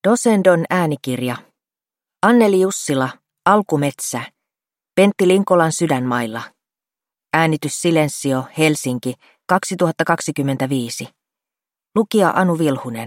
Dosendon äänikirja. Anneli Jussila, Alkumetsä. Pentti Linkolan Sydänmailla. Äänitys Silensio, Helsinki, 2025. Lukija Anu Vilhunen.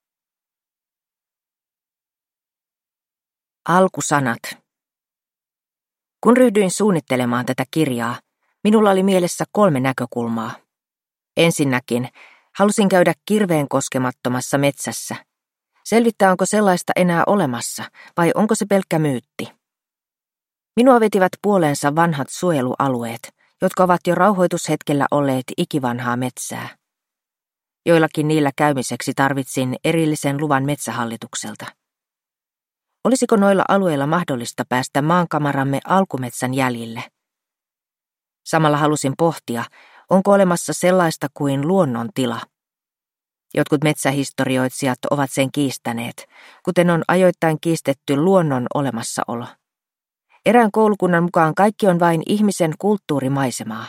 Alkusanat. Kun ryhdyin suunnittelemaan tätä kirjaa, minulla oli mielessä 3 näkökulmaa. Ensinnäkin halusin käydä kirveen koskemattomassa metsässä. Selvittää, onko sellaista enää olemassa, vai onko se pelkkä myytti. Minua vetivät puoleensa vanhat suojelualueet, jotka ovat jo rauhoitushetkellä olleet ikivanhaa metsää. Joillakin niillä käymiseksi tarvitsin erillisen luvan metsähallitukselta. Olisiko noilla alueilla mahdollista päästä maankamaramme alkumetsän jäljille? Samalla halusin pohtia, onko olemassa sellaista kuin luonnon tila. Jotkut metsähistorioitsijat ovat sen kiistäneet, kuten on ajoittain kiistetty luonnon olemassaolo. Erään koulukunnan mukaan kaikki on vain ihmisen kulttuurimaisemaa.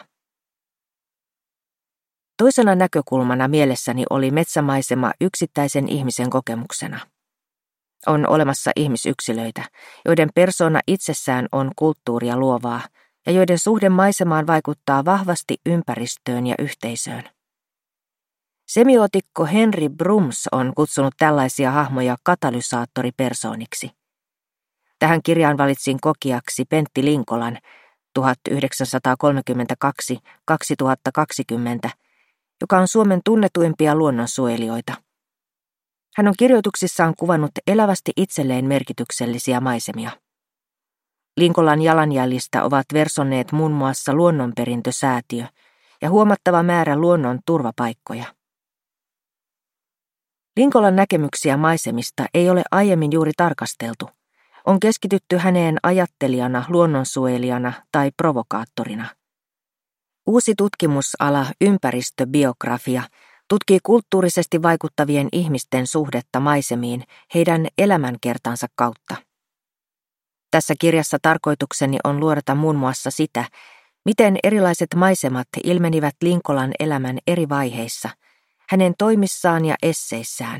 Toisena näkökulmana mielessäni oli metsämaisema yksittäisen ihmisen kokemuksena. On olemassa ihmisyksilöitä, joiden persoona itsessään on kulttuuria luovaa ja joiden suhde maisemaan vaikuttaa vahvasti ympäristöön ja yhteisöön. Semiotikko Henry Brums on kutsunut tällaisia hahmoja katalysaattoripersooniksi. Tähän kirjaan valitsin kokijaksi Pentti Linkolan 1932-2020, joka on Suomen tunnetuimpia luonnonsuojelijoita. Hän on kirjoituksissaan kuvannut elävästi itselleen merkityksellisiä maisemia. Linkolan jalanjäljistä ovat versonneet muun muassa Luonnonperintösäätiö ja huomattava määrä luonnon turvapaikkoja. Linkolan näkemyksiä maisemista ei ole aiemmin juuri tarkasteltu. On keskitytty häneen ajattelijana, luonnonsuojelijana tai provokaattorina. Uusi tutkimusala, ympäristöbiografia, tutkii kulttuurisesti vaikuttavien ihmisten suhdetta maisemiin heidän elämänkertansa kautta. Tässä kirjassa tarkoitukseni on luodata muun muassa sitä, miten erilaiset maisemat ilmenivät Linkolan elämän eri vaiheissa, hänen toimissaan ja esseissään.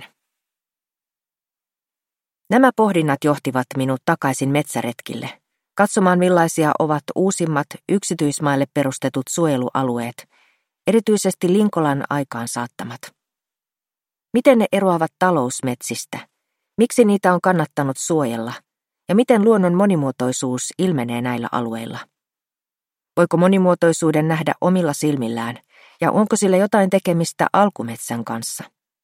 Nämä pohdinnat johtivat minut takaisin metsäretkille, katsomaan millaisia ovat uusimmat yksityismaille perustetut suojelualueet, erityisesti Linkolan aikaansaattamat. Miten ne eroavat talousmetsistä? Miksi niitä on kannattanut suojella? Ja miten luonnon monimuotoisuus ilmenee näillä alueilla? Voiko monimuotoisuuden nähdä omilla silmillään, ja onko sillä jotain tekemistä alkumetsän kanssa?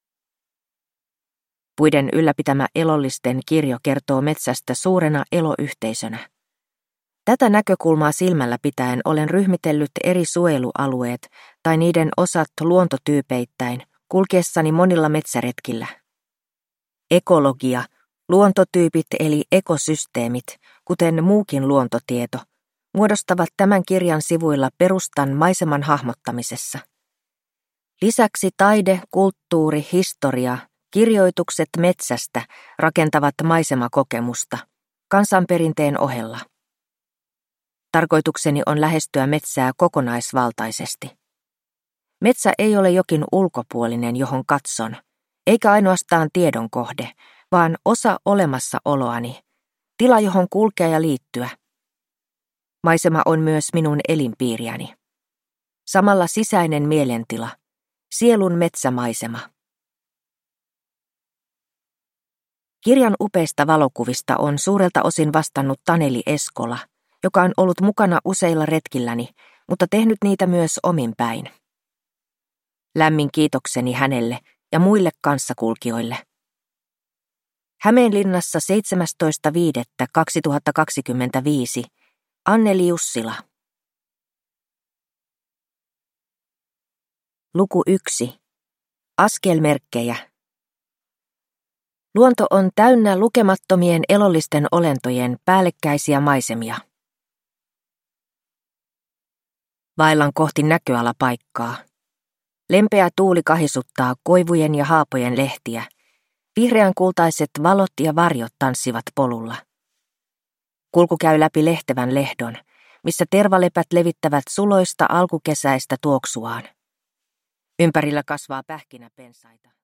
Puiden ylläpitämä elollisten kirjo kertoo metsästä suurena eloyhteisönä. Tätä näkökulmaa silmällä pitäen olen ryhmitellyt eri suojelualueet tai niiden osat luontotyypeittäin kulkiessani monilla metsäretkillä. Ekologia, luontotyypit eli ekosysteemit, kuten muukin luontotieto, muodostavat tämän kirjan sivuilla perustan maiseman hahmottamisessa. Lisäksi taide, kulttuuri, historia, kirjoitukset metsästä rakentavat maisemakokemusta kansanperinteen ohella. Tarkoitukseni on lähestyä metsää kokonaisvaltaisesti. Metsä ei ole jokin ulkopuolinen, johon katson, eikä ainoastaan tiedon kohde, vaan osa olemassaoloani, tila, johon kulkea ja liittyä. Maisema on myös minun elinpiiriäni. Samalla sisäinen mielentila, sielun metsämaisema. Kirjan upeista valokuvista on suurelta osin vastannut Taneli Eskola, joka on ollut mukana useilla retkilläni, mutta tehnyt niitä myös omin päin. Lämmin kiitokseni hänelle ja muille kanssakulkijoille. Hämeenlinnassa 17.5.2025. Anneli Jussila. Luku 1. Askelmerkkejä. Luonto on täynnä lukemattomien elollisten olentojen päällekkäisiä maisemia. Vaellan kohti näköalapaikkaa. Lempeä tuuli kahisuttaa koivujen ja haapojen lehtiä. Vihreänkultaiset valot ja varjot tanssivat polulla. Kulku käy läpi lehtevän lehdon, missä tervalepät levittävät suloista alkukesäistä tuoksuaan. Ympärillä kasvaa pähkinäpensaita.